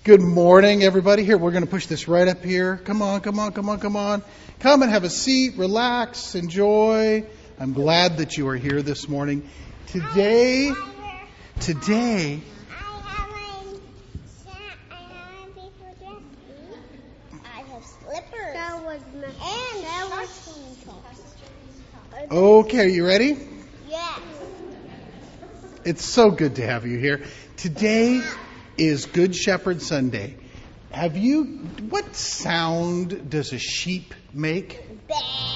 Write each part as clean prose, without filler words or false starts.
Good morning, everybody. Here, we're going to push this right up here. Come on. Come and have a seat, relax, enjoy. I'm glad that you are here this morning. Today, I have slippers. That was okay, are you ready? Yes. It's so good to have you here. Today is Good Shepherd Sunday. What sound does a sheep make? Bah.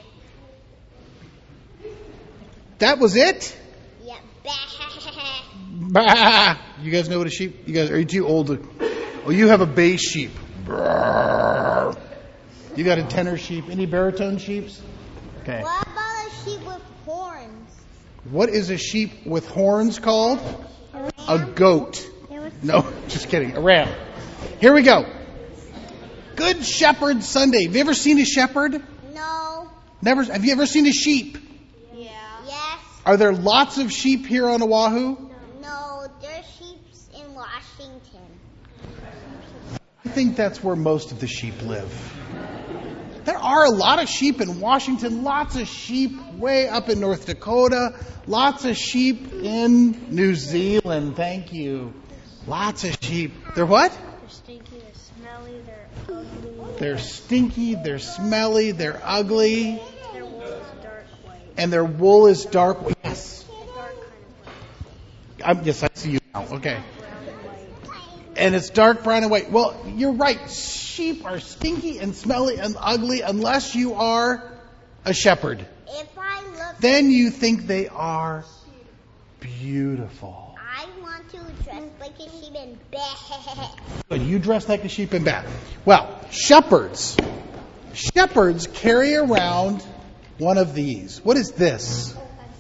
That was it? Yeah. Bah. Bah. You guys know what a sheep? Are you too old you have a bass sheep. Brrr. You got a tenor sheep. Any baritone sheeps? Okay. What about a sheep with horns? What is a sheep with horns called? A goat. No, just kidding. A ram. Here we go. Good Shepherd Sunday. Have you ever seen a shepherd? No. Never. Have you ever seen a sheep? Yeah. Yes. Are there lots of sheep here on Oahu? No, there's sheep in Washington. I think that's where most of the sheep live. There are a lot of sheep in Washington, lots of sheep way up in North Dakota, lots of sheep in New Zealand. Thank you. Lots of sheep. They're what? They're stinky, they're smelly, they're ugly. They're stinky, they're smelly, they're ugly. Their wool is dark white. And their wool is dark. Yes. Dark kind of white. Yes, I see you now. Okay. Brown and white. And it's dark brown and white. Well, you're right. Sheep are stinky and smelly and ugly unless you are a shepherd. If I look, Then you think they are beautiful. I want to dress like a sheep and bah. Good. You dress like a sheep in bath. Well, shepherds carry around one of these. What is this?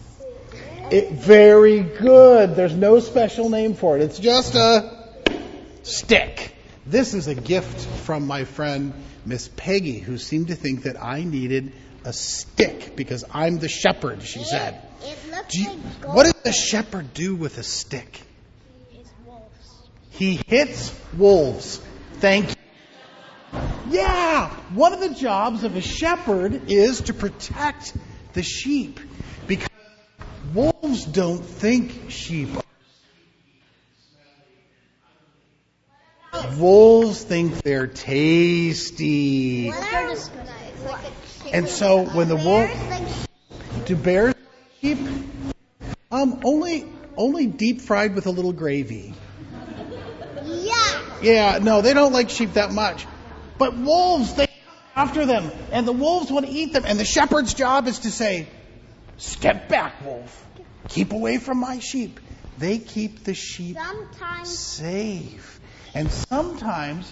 Very good. There's no special name for it. It's just a stick. This is a gift from my friend Miss Peggy, who seemed to think that I needed a stick because I'm the shepherd, she said. It looks like gold. What does a shepherd do with a stick? It's wolves. He hits wolves. Thank you. Yeah, one of the jobs of a shepherd is to protect the sheep because wolves don't think sheep are. Wolves think they're tasty. And so when the wolf, do bears sheep? Only deep fried with a little gravy. Yeah. Yeah, no, they don't like sheep that much. But wolves, they come after them, and the wolves want to eat them. And the shepherd's job is to say, "Step back, wolf. Keep away from my sheep." They keep the sheep safe. And sometimes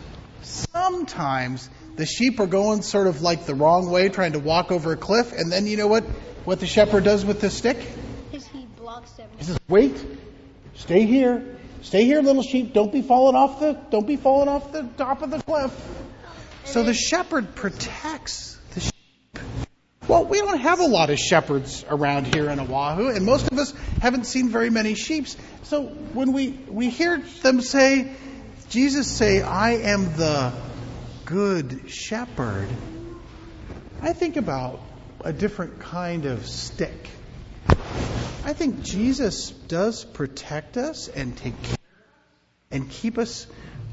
the sheep are going sort of like the wrong way, trying to walk over a cliff. And then you know what the shepherd does with the stick? He blocks them. He says, "Wait, stay here, little sheep. Don't be falling off the top of the cliff." So the shepherd protects the sheep. Well, we don't have a lot of shepherds around here in Oahu, and most of us haven't seen very many sheep. So when we hear them say, Jesus say, "I am the good shepherd," I think about a different kind of stick. I think Jesus does protect us and take care and keep us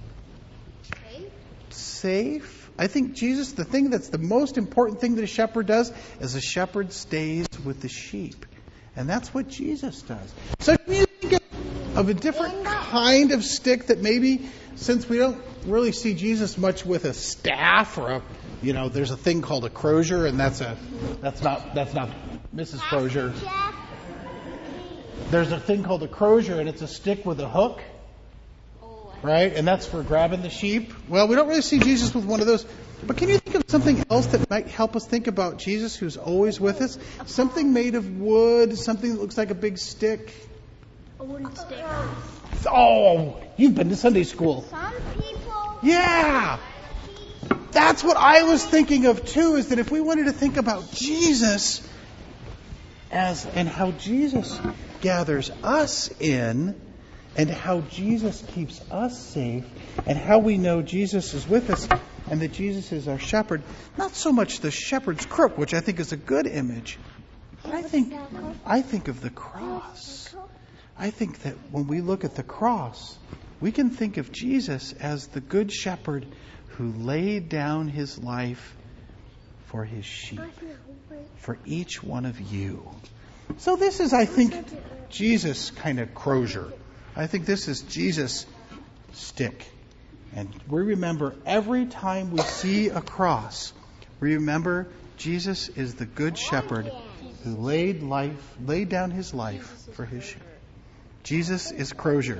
safe. I think Jesus, the thing that's the most important thing that a shepherd does is a shepherd stays with the sheep. And that's what Jesus does. So can you think of a different kind of stick that maybe, since we don't really see Jesus much with a staff or there's a thing called a crozier, and that's not Mrs. Crozier. There's a thing called a crozier, and it's a stick with a hook, right? And that's for grabbing the sheep. Well, we don't really see Jesus with one of those. But can you think of something else that might help us think about Jesus, who's always with us? Something made of wood, something that looks like a big stick. A wooden stick. Oh, you've been to Sunday school. Some people. Yeah. That's what I was thinking of too, is that if we wanted to think about Jesus and how Jesus gathers us in and how Jesus keeps us safe, and how we know Jesus is with us, and that Jesus is our shepherd. Not so much the shepherd's crook, which I think is a good image, but I think of the cross. I think that when we look at the cross, we can think of Jesus as the good shepherd who laid down his life for his sheep, for each one of you. So this is, I think, Jesus kind of crozier. I think this is Jesus' stick. And we remember every time we see a cross, we remember Jesus is the good shepherd who laid down his life for his sheep. Jesus is crozier.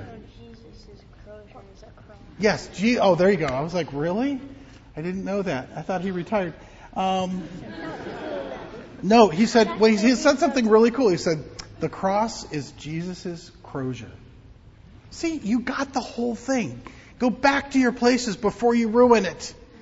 Yes. Oh, there you go. I was like, really? I didn't know that. I thought he retired. No, he said. Well, he said something really cool. He said, "The cross is Jesus' crozier." See, you got the whole thing. Go back to your places before you ruin it.